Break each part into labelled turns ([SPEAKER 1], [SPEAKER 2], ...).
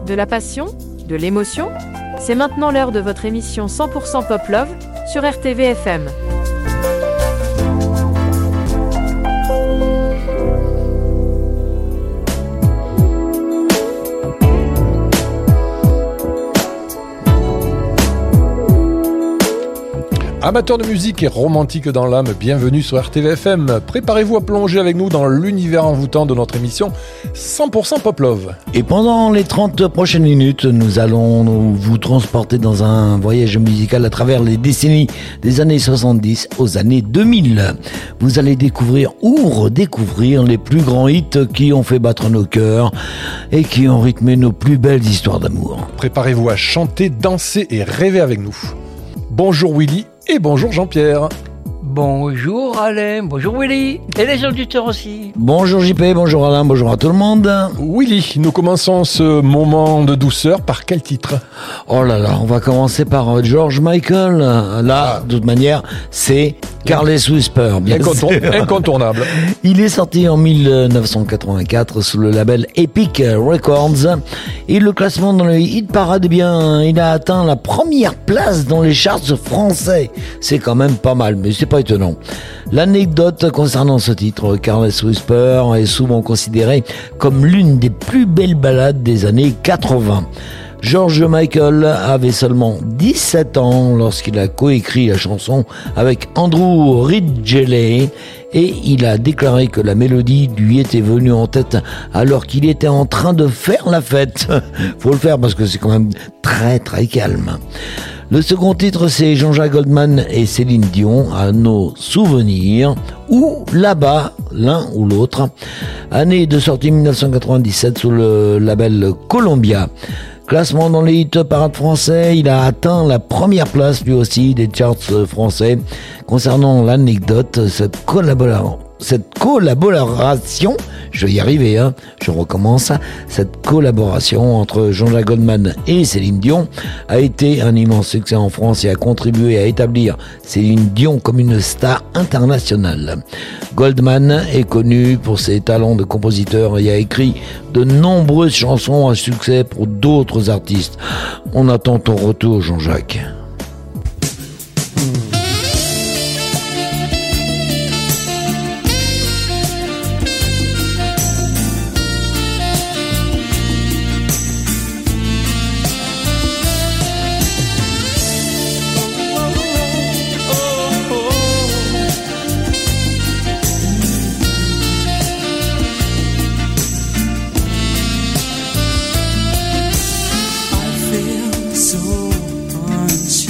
[SPEAKER 1] De la passion? De l'émotion? C'est maintenant l'heure de votre émission 100% Pop Love sur RTV FM.
[SPEAKER 2] Amateurs de musique et romantiques dans l'âme, bienvenue sur RTV-FM. Préparez-vous à plonger avec nous dans l'univers envoûtant de notre émission 100% Pop Love.
[SPEAKER 3] Et pendant les 30 prochaines minutes, nous allons vous transporter dans un voyage musical à travers les décennies des années 70 aux années 2000. Vous allez découvrir ou redécouvrir les plus grands hits qui ont fait battre nos cœurs et qui ont rythmé nos plus belles histoires d'amour.
[SPEAKER 2] Préparez-vous à chanter, danser et rêver avec nous. Bonjour Willy et bonjour Jean-Pierre.
[SPEAKER 4] Bonjour Alain, bonjour Willy, et les auditeurs aussi.
[SPEAKER 3] Bonjour JP, bonjour Alain, bonjour à tout le monde.
[SPEAKER 2] Willy, nous commençons ce moment de douceur par quel titre ?
[SPEAKER 3] Oh là là, on va commencer par George Michael. Là, de toute manière, c'est Careless Whisper, bien sûr.
[SPEAKER 2] Incontournable.
[SPEAKER 3] Il est sorti en 1984 sous le label Epic Records. Et le classement dans le hit parade, eh bien, il a atteint la première place dans les charts français. C'est quand même pas mal, mais c'est pas étonnant. L'anecdote concernant ce titre, Careless Whisper, est souvent considérée comme l'une des plus belles ballades des années 80. George Michael avait seulement 17 ans lorsqu'il a coécrit la chanson avec Andrew Ridgeley et il a déclaré que la mélodie lui était venue en tête alors qu'il était en train de faire la fête. Faut le faire parce que c'est quand même très très calme. Le second titre, c'est Jean-Jacques Goldman et Céline Dion, à nos souvenirs, ou là-bas, l'un ou l'autre. Année de sortie 1997 sous le label Columbia. Classement dans les hits parades français, il a atteint la première place lui aussi des charts français. Concernant l'anecdote, cette collaboration, je vais y arriver, je recommence, cette collaboration entre Jean-Jacques Goldman et Céline Dion a été un immense succès en France et a contribué à établir Céline Dion comme une star internationale. Goldman est connu pour ses talents de compositeur et a écrit de nombreuses chansons à succès pour d'autres artistes. On attend ton retour, Jean-Jacques.
[SPEAKER 5] So unsure.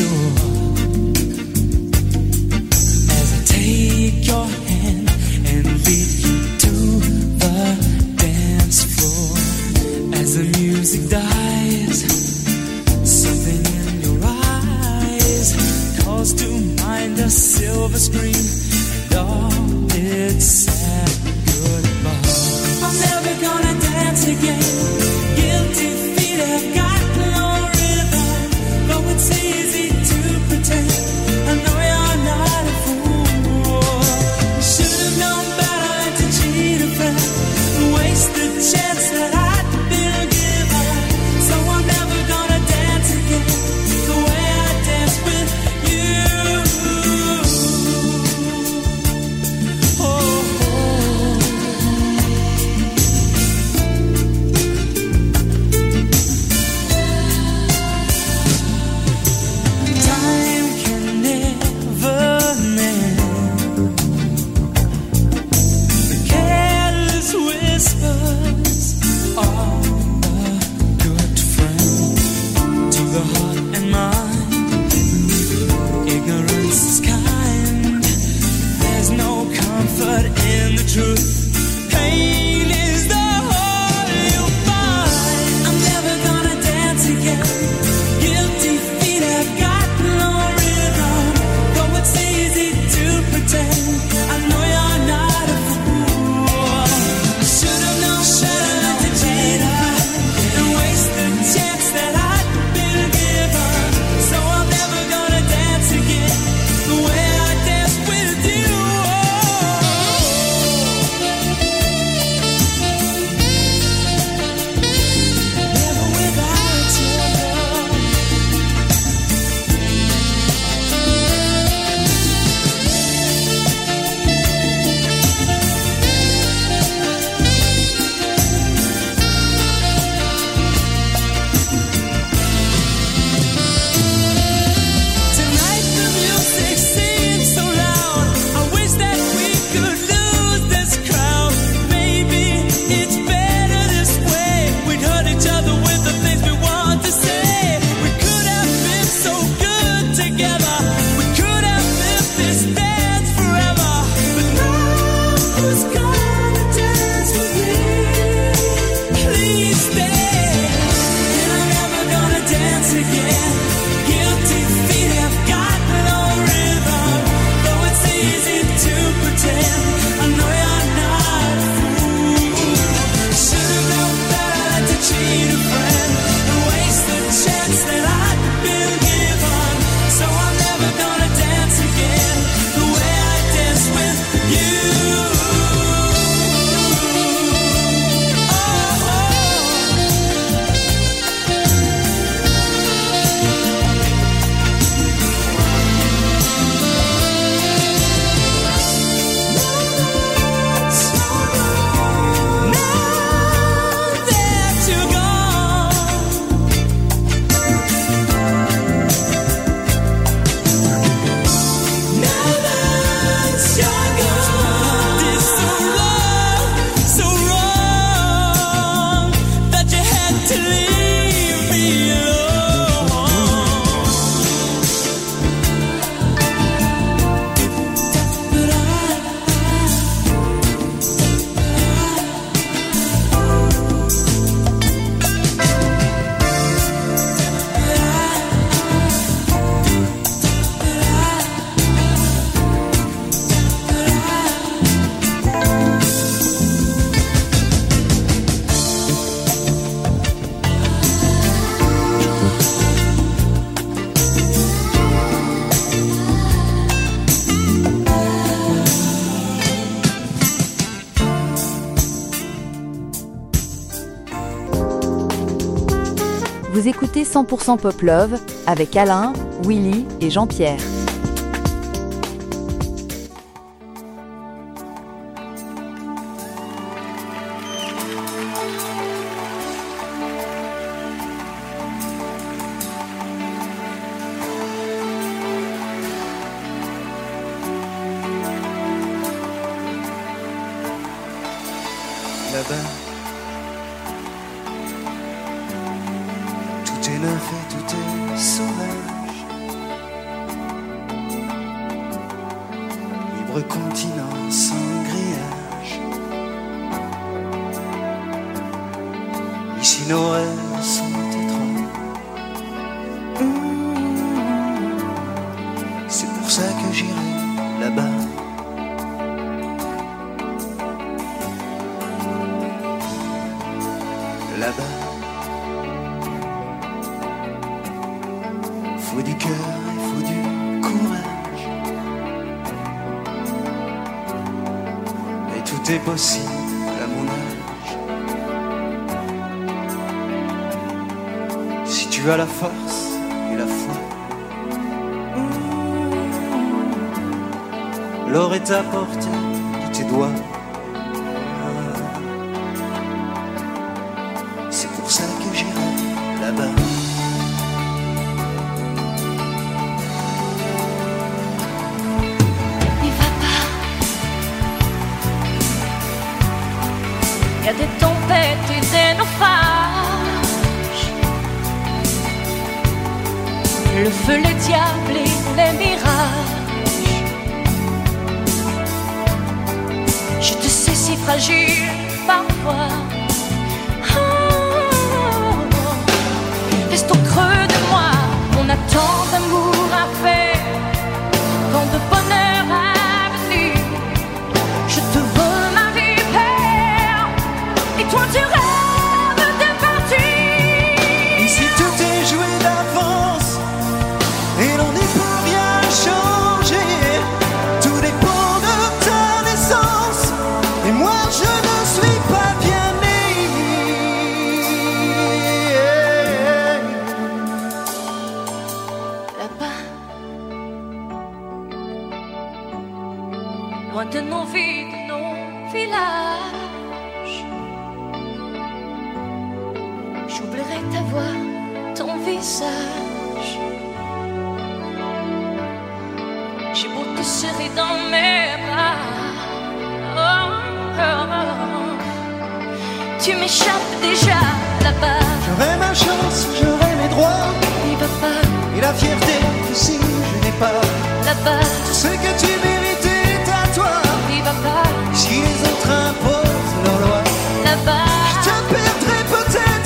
[SPEAKER 1] Vous écoutez 100% Pop Love avec Alain, Willy et Jean-Pierre.
[SPEAKER 5] Là-bas, tout est neuf et tout est sauvage. Libre continent sans grillage. Ici nos rêves sont étroits. C'est pour ça que j'irai là-bas. Là-bas, faut du cœur et faut du courage. Et tout est possible à mon âge. Si tu as la force et la foi, l'or est à portée de tes doigts. C'est pour ça que j'irai là-bas.
[SPEAKER 6] N'y va pas. Y a des tempêtes et des naufrages. Le feu, les diables et les mirages. Je te sais si fragile parfois. Reste au creux de moi, on a tant d'amour à faire, tant de bonheur à venir. Je te veux ma vie, père, et toi tu rêves de partir.
[SPEAKER 5] Ici tout est joué d'avance, et l'on n'y peut rien changer. Tout dépend de ta naissance, et moi je ne suis pas bien né.
[SPEAKER 6] Loin de nos vies, de nos villages, j'oublierai ta voix, ton visage. J'ai beau te serrer dans mes bras, tu m'échappes déjà là-bas.
[SPEAKER 5] J'aurai ma chance, j'aurai mes droits,
[SPEAKER 6] N'y va pas
[SPEAKER 5] et la fierté que si je n'ai pas
[SPEAKER 6] là-bas,
[SPEAKER 5] ce que tu mérites est à toi.
[SPEAKER 6] n'y va pas
[SPEAKER 5] Si les autres imposent leurs lois,
[SPEAKER 6] là-bas.
[SPEAKER 5] je te perdrai peut-être.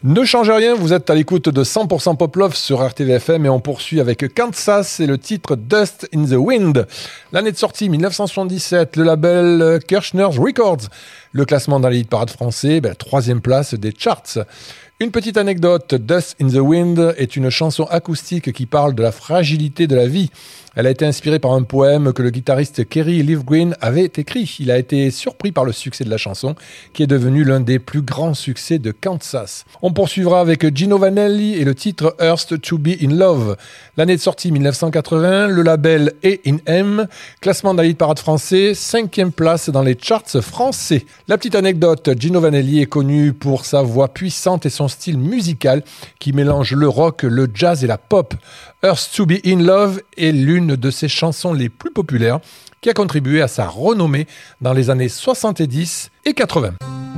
[SPEAKER 2] Ne changez rien, vous êtes à l'écoute de 100% Pop Love sur RTVFM et on poursuit avec Kansas et le titre Dust in the Wind. L'année de sortie 1977, le label Kirchner's Records. Le classement dans les hit parades français, 3e place des charts. Une petite anecdote, Dust in the Wind est une chanson acoustique qui parle de la fragilité de la vie. Elle a été inspirée par un poème que le guitariste Kerry Livgren avait écrit. Il a été surpris par le succès de la chanson, qui est devenu l'un des plus grands succès de Kansas. On poursuivra avec Gino Vanelli et le titre Earth to be in Love. L'année de sortie 1980, le label A&M, classement dans les hit parades français, 5e place dans les charts français. La petite anecdote, Gino Vanelli est connu pour sa voix puissante et son style musical qui mélange le rock, le jazz et la pop. Earth to be in Love est l'une de ses chansons les plus populaires qui a contribué à sa renommée dans les années 70 et 80.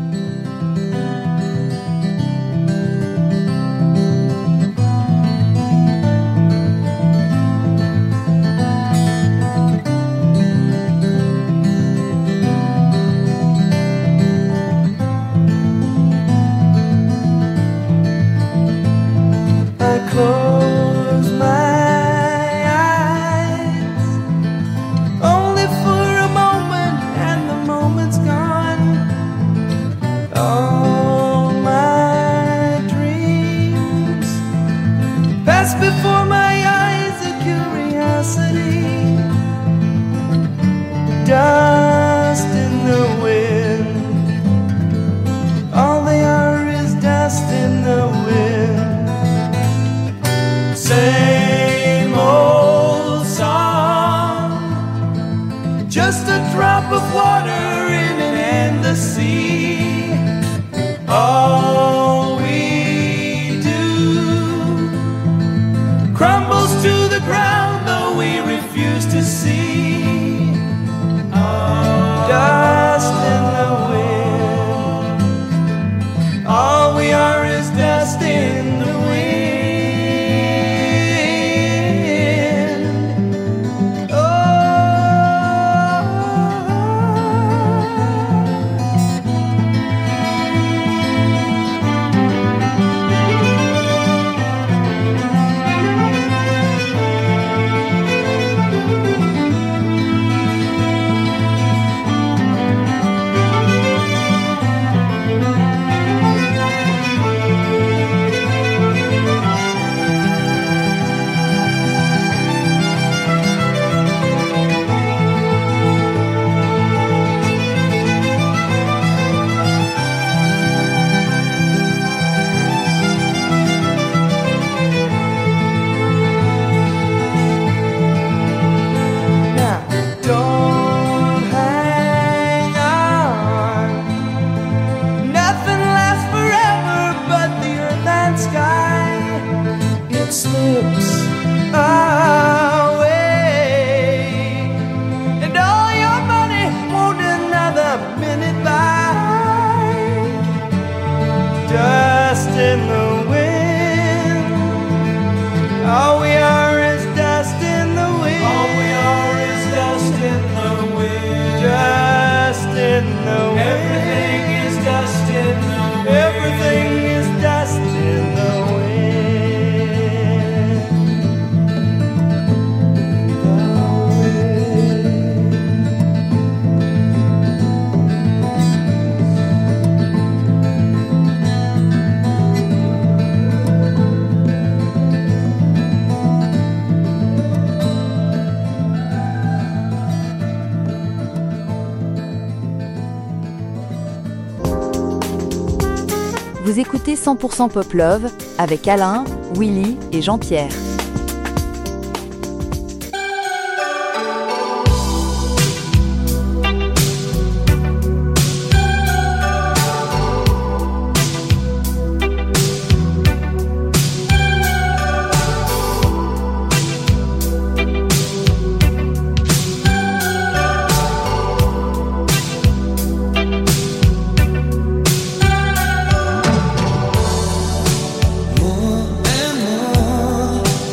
[SPEAKER 5] Close my eyes, only for a moment, and the moment's gone. All my dreams pass before my eyes, a curiosity, dust in the wind. All they are is dust in the wind. Same old song, just a drop of water in an endless sea. All we do crumbles to the ground, though we refuse to see. Dust in the wind. All we are is dust in the wind.
[SPEAKER 7] Vous écoutez 100% Pop Love avec Alain, Willy et Jean-Pierre.
[SPEAKER 5] More and more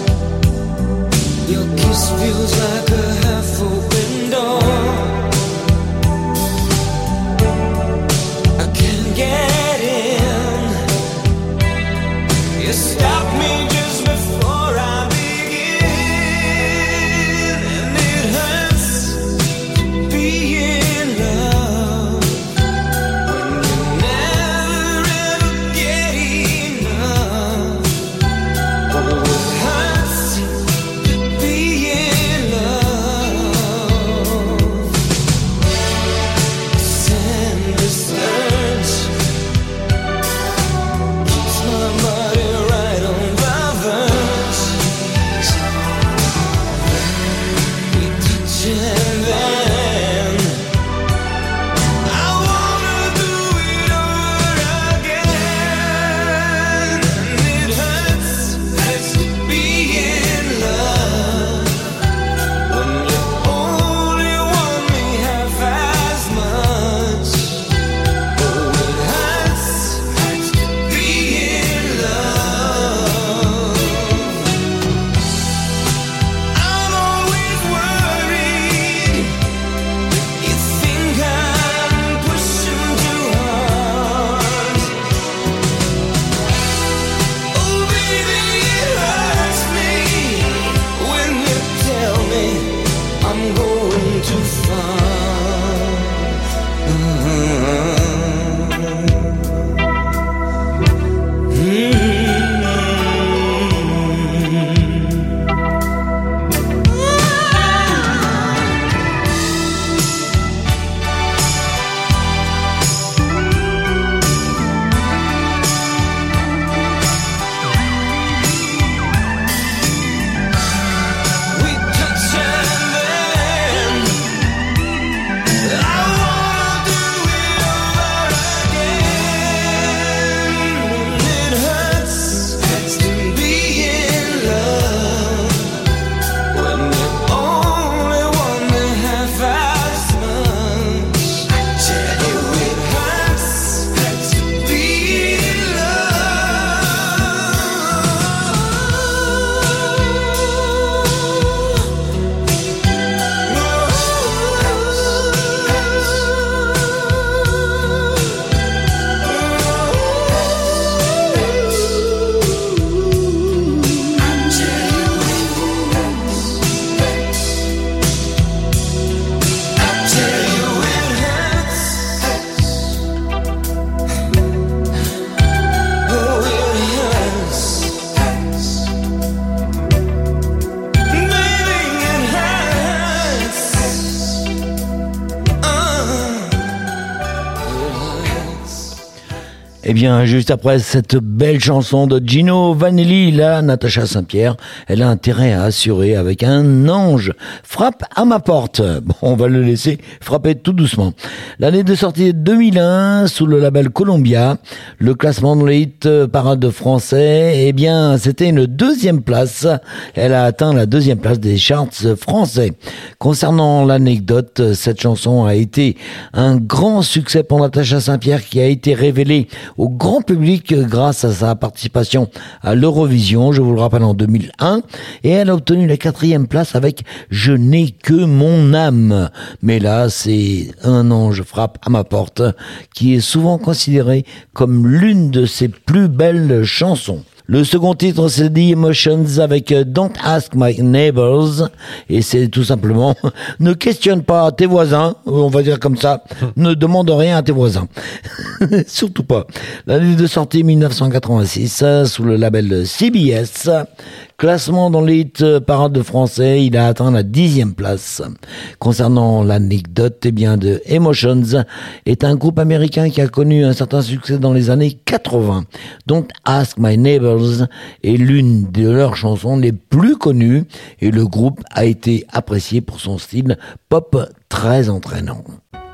[SPEAKER 3] bien, juste après cette belle chanson de Gino Vanelli, là, Natacha Saint-Pierre, elle a intérêt à assurer avec un ange. Frappe à ma porte. Bon, on va le laisser frapper tout doucement. L'année de sortie 2001, sous le label Columbia, le classement de hit parade français, eh bien, c'était une deuxième place. Elle a atteint la deuxième place des charts français. Concernant l'anecdote, cette chanson a été un grand succès pour Natacha Saint-Pierre qui a été révélée au grand public grâce à sa participation à l'Eurovision, je vous le rappelle, en 2001, et elle a obtenu la 4e place avec Je n'ai que mon âme. Mais là, c'est Un ange frappe à ma porte, qui est souvent considéré comme l'une de ses plus belles chansons. Le second titre, c'est The Emotions avec Don't Ask My Neighbors. Et c'est tout simplement, ne questionne pas tes voisins, on va dire comme ça, ne demande rien à tes voisins. Surtout pas. L'année de sortie 1986, sous le label CBS. Classement dans les hits parade français, il a atteint la 10e place. Concernant l'anecdote, eh bien, The Emotions est un groupe américain qui a connu un certain succès dans les années 80. Don't Ask My Neighbors est l'une de leurs chansons les plus connues et le groupe a été apprécié pour son style pop très entraînant.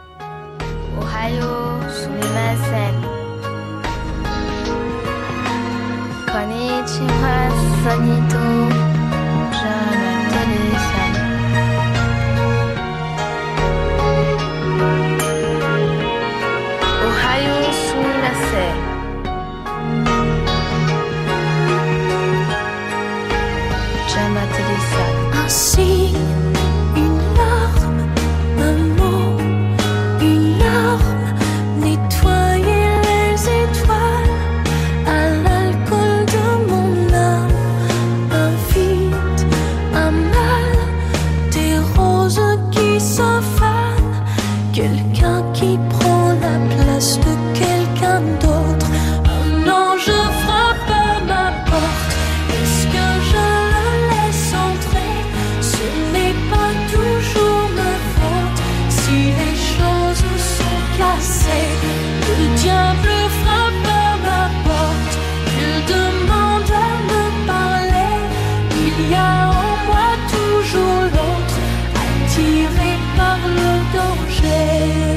[SPEAKER 8] Ohio, sumimasen. Konnichiwa, sonito. Je me téléphone. Ohio, sumimasen. Je me téléphone.
[SPEAKER 6] Ainsi, une larme, un mot, une larme, nettoyer les étoiles à l'alcool de mon âme, un vide, un mal, des roses qui se fanent, quelqu'un qui prend la place de quelqu'un d'autre, un ange frappe à ma porte, est-ce que je le laisse entrer? Ce n'est pas toujours ma faute si les choses sont cassées. Le diable frappe à ma porte, il demande à me parler. Il y a en moi toujours l'autre, attiré par le danger.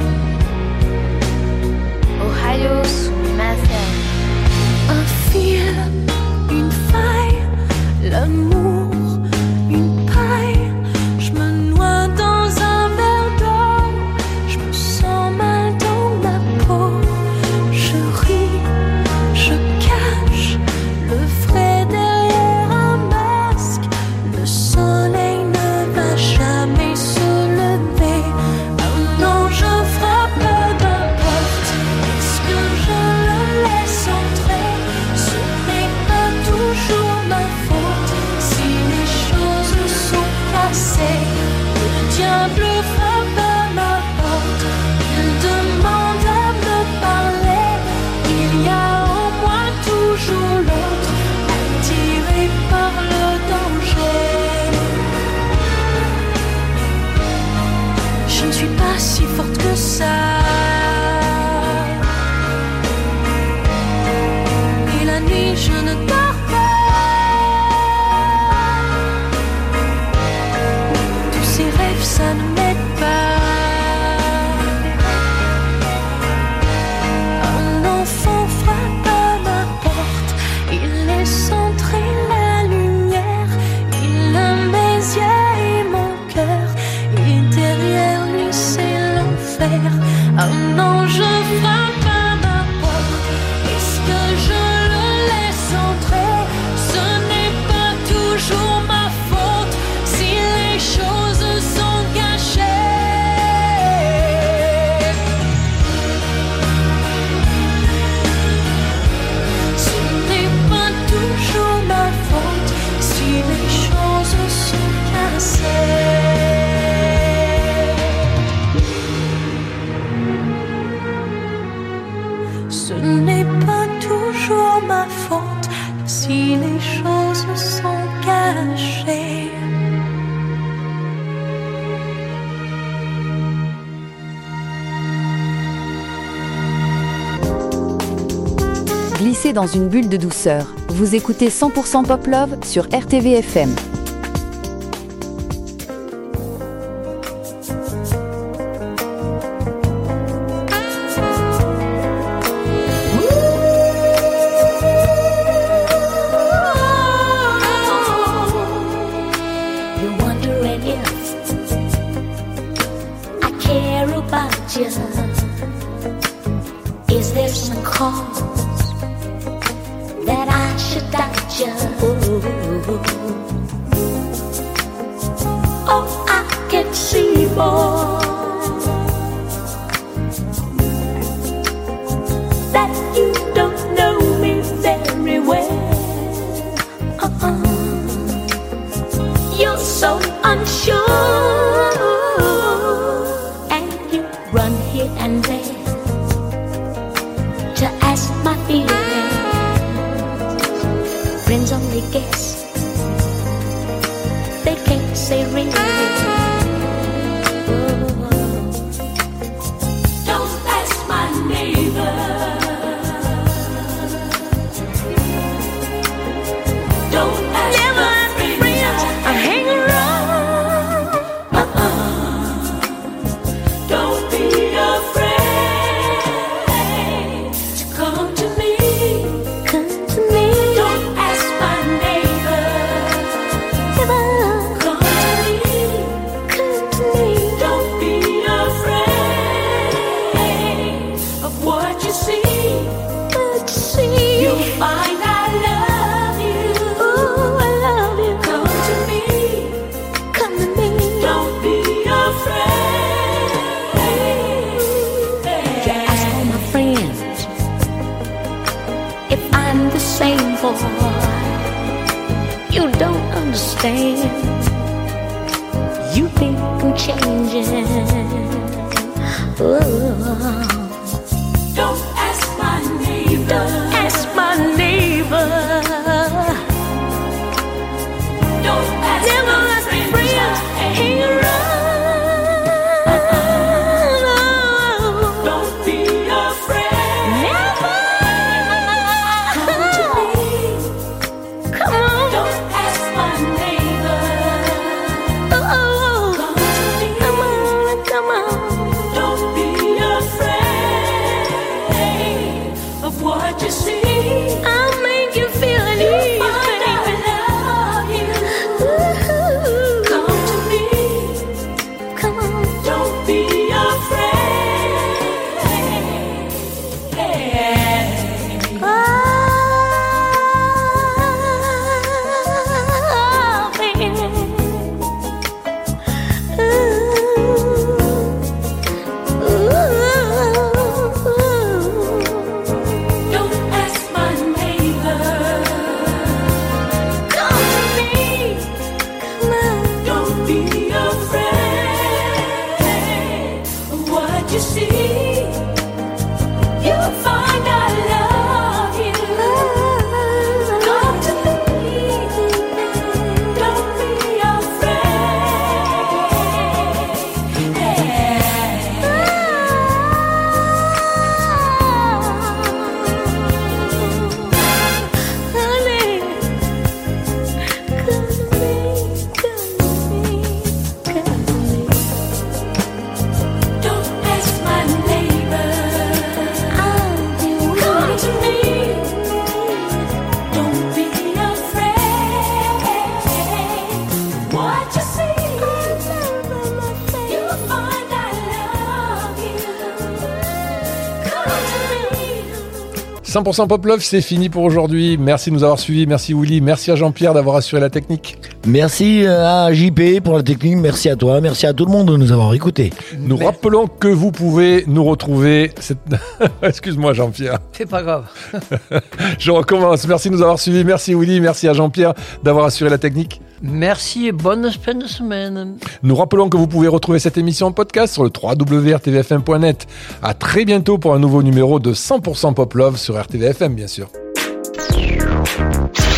[SPEAKER 8] Ohio, sumimasen.
[SPEAKER 6] Un fil, une faille, l'amour, une paille. Je me noie dans un verre d'eau, je me sens mal dans ma peau. Je ris, je cache le vrai derrière un masque. Le soleil ne va jamais se lever. Un ange frappe à ma porte. Est-ce que je le laisse entrer? Ce n'est pas toujours ma faute si les choses sont cassées. Le diable frappe à ma porte, il demande à me parler. Il y a en moi toujours l'autre, attiré par le danger. Je ne suis pas si forte que ça. Et la nuit je ne dors pas. Tous ces rêves ça ne m'aide pas. Un enfant frappe à ma porte, il laisse entrer la lumière. Il a mes yeux et mon cœur, et derrière lui c'est l'enfer. Un ange frappe à ma porte, est-ce que je le laisse entrer? Ce n'est pas toujours ma faute si les choses sont gâchées. Ce n'est pas toujours ma faute si les choses sont cassées. Ce n'est pas toujours ma faute si les choses sont cachées.
[SPEAKER 7] glissez dans une bulle de douceur. Vous écoutez 100% Pop Love sur RTV FM.
[SPEAKER 9] You're wondering if I care about you. Is there some cause that I should doubt you? Oh, I can see, boy, that you don't know me very well. You're so unsure, and you run here and there to ask my feelings. Friends only guess, they can't say really. Don't ask my neighbor. Don't ask my friends. I hang around. Don't be afraid to come to me. Come to me. Don't ask my neighbor. Come to me. Come to me. Don't be afraid of what you see. What you see. You'll find I love you. Ooh, I love you. Come to me. Come to me. Don't be afraid. You ask all my friends if I'm the same boy. You don't understand. You think I'm changing. Don't ask my neighbor. Don't ask my neighbor. Don't ask never my friends. Hang around. Don't be afraid. Never. Come to me. Come on. Don't ask my neighbor. Oh, come to me. Come on, come on. Don't be afraid of what you see. I'll make you feel at ease, baby. Come to me. Come on. Don't be afraid. Oh, baby. Don't ask my neighbor. Come to me. Come on. Don't be afraid of what you see. You'll find I love you. Come to me. Don't be afraid. Come to me. Come to me. Don't ask my neighbor. Come to me. Don't be afraid. What you see, you'll find I love you. Come to me.
[SPEAKER 2] 100% Pop Love, c'est fini pour aujourd'hui. Merci de nous avoir suivis. Merci Willy. Merci à Jean-Pierre d'avoir assuré la technique.
[SPEAKER 3] Merci à JP pour la technique, merci à toi, merci à tout le monde de nous avoir écoutés.
[SPEAKER 2] Nous rappelons que vous pouvez nous retrouver... Excuse-moi Jean-Pierre.
[SPEAKER 4] C'est pas grave.
[SPEAKER 2] Je recommence. Merci de nous avoir suivis. Merci Willy. Merci à Jean-Pierre d'avoir assuré la technique.
[SPEAKER 4] Merci et bonne fin de semaine.
[SPEAKER 2] Nous rappelons que vous pouvez retrouver cette émission en podcast sur le www.rtvfm.net. À très bientôt pour un nouveau numéro de 100% Pop Love sur RTVFM, bien sûr.